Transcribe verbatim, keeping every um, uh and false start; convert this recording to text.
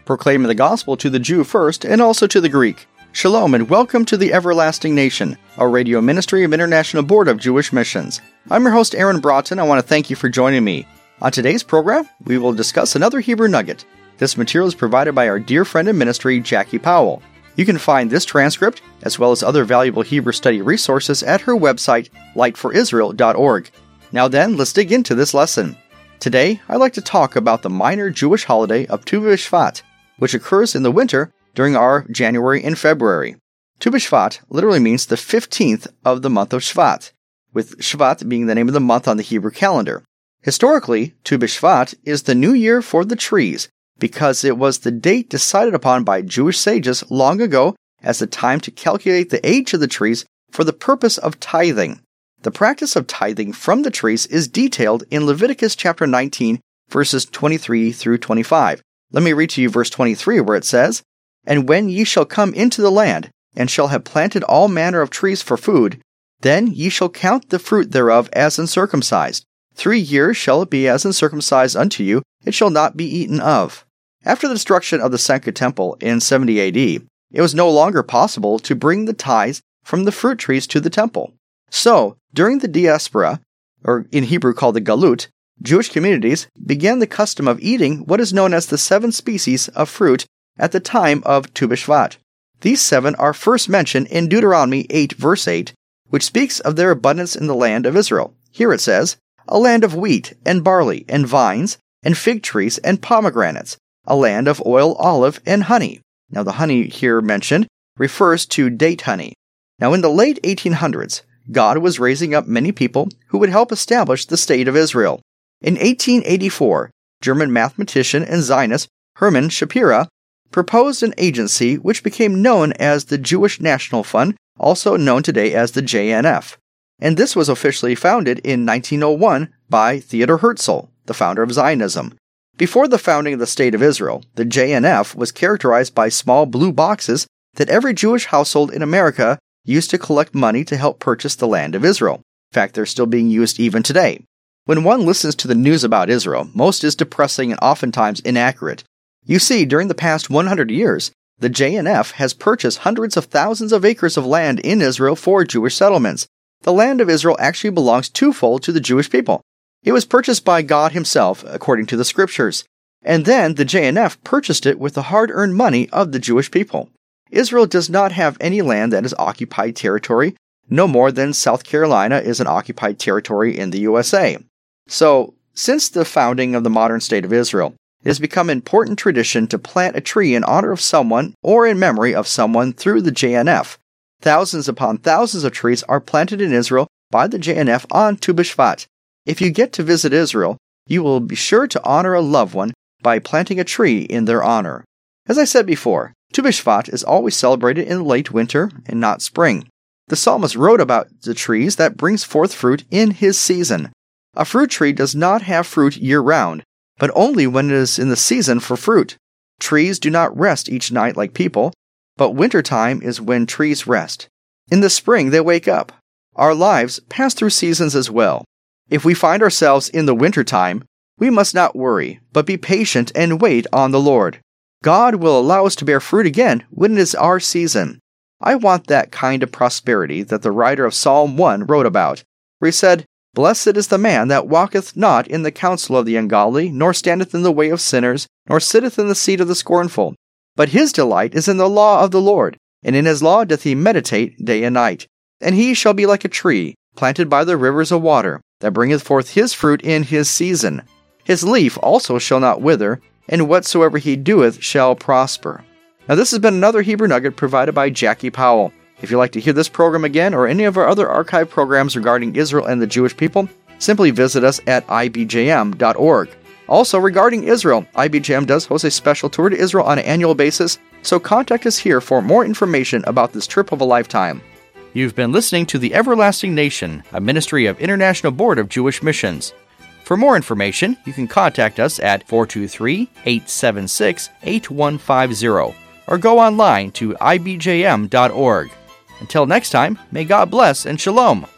proclaiming the gospel to the Jew first and also to the Greek. Shalom and welcome to the Everlasting Nation, a radio ministry of International Board of Jewish Missions. I'm your host Aaron Broughton. I want to thank you for joining me. On today's program, we will discuss another Hebrew nugget. This material is provided by our dear friend in ministry, Jackie Powell. You can find this transcript, as well as other valuable Hebrew study resources at her website, light for israel dot org. Now then, let's dig into this lesson. Today, I'd like to talk about the minor Jewish holiday of Tu B'Shvat, which occurs in the winter during our January and February. Tu B'Shvat literally means the fifteenth of the month of Shvat, with Shvat being the name of the month on the Hebrew calendar. Historically, Tu B'Shvat is the new year for the trees, because it was the date decided upon by Jewish sages long ago as the time to calculate the age of the trees for the purpose of tithing. The practice of tithing from the trees is detailed in Leviticus chapter nineteen, verses twenty-three through twenty-five. Let me read to you verse twenty-three, where it says, "And when ye shall come into the land, and shall have planted all manner of trees for food, then ye shall count the fruit thereof as uncircumcised. Three years shall it be as uncircumcised unto you, it shall not be eaten of." After the destruction of the Second Temple in seventy A D, it was no longer possible to bring the tithes from the fruit trees to the temple. So, during the diaspora, or in Hebrew called the Galut, Jewish communities began the custom of eating what is known as the seven species of fruit at the time of Tu B'Shvat. These seven are first mentioned in Deuteronomy eight verse eight, which speaks of their abundance in the land of Israel. Here it says, "A land of wheat, and barley, and vines, and fig trees, and pomegranates, a land of oil, olive, and honey." Now the honey here mentioned refers to date honey. Now in the late eighteen hundreds, God was raising up many people who would help establish the state of Israel. In eighteen eighty-four, German mathematician and Zionist Hermann Shapira proposed an agency which became known as the Jewish National Fund, also known today as the J N F. And this was officially founded in nineteen oh one by Theodor Herzl, the founder of Zionism. Before the founding of the State of Israel, the J N F was characterized by small blue boxes that every Jewish household in America used to collect money to help purchase the land of Israel. In fact, they're still being used even today. When one listens to the news about Israel, most is depressing and oftentimes inaccurate. You see, during the past one hundred years, the J N F has purchased hundreds of thousands of acres of land in Israel for Jewish settlements. The land of Israel actually belongs twofold to the Jewish people. It was purchased by God himself, according to the scriptures. And then the J N F purchased it with the hard-earned money of the Jewish people. Israel does not have any land that is occupied territory, no more than South Carolina is an occupied territory in the U S A. So, since the founding of the modern state of Israel, it has become an important tradition to plant a tree in honor of someone or in memory of someone through the J N F. Thousands upon thousands of trees are planted in Israel by the J N F on Tu B'Shvat. If you get to visit Israel, you will be sure to honor a loved one by planting a tree in their honor. As I said before, Tu B'Shvat is always celebrated in late winter and not spring. The psalmist wrote about the trees that brings forth fruit in his season. A fruit tree does not have fruit year-round, but only when it is in the season for fruit. Trees do not rest each night like people, but wintertime is when trees rest. In the spring, they wake up. Our lives pass through seasons as well. If we find ourselves in the wintertime, we must not worry, but be patient and wait on the Lord. God will allow us to bear fruit again when it is our season. I want that kind of prosperity that the writer of Psalm one wrote about, where he said, "Blessed is the man that walketh not in the counsel of the ungodly, nor standeth in the way of sinners, nor sitteth in the seat of the scornful. But his delight is in the law of the Lord, and in his law doth he meditate day and night. And he shall be like a tree planted by the rivers of water, that bringeth forth his fruit in his season. His leaf also shall not wither, and whatsoever he doeth shall prosper." Now this has been another Hebrew Nugget provided by Jackie Powell. If you'd like to hear this program again or any of our other archive programs regarding Israel and the Jewish people, simply visit us at I B J M dot org. Also, regarding Israel, I B J M does host a special tour to Israel on an annual basis, so contact us here for more information about this trip of a lifetime. You've been listening to The Everlasting Nation, a ministry of International Board of Jewish Missions. For more information, you can contact us at four two three, eight seven six, eight one five zero or go online to I B J M dot org. Until next time, may God bless and shalom.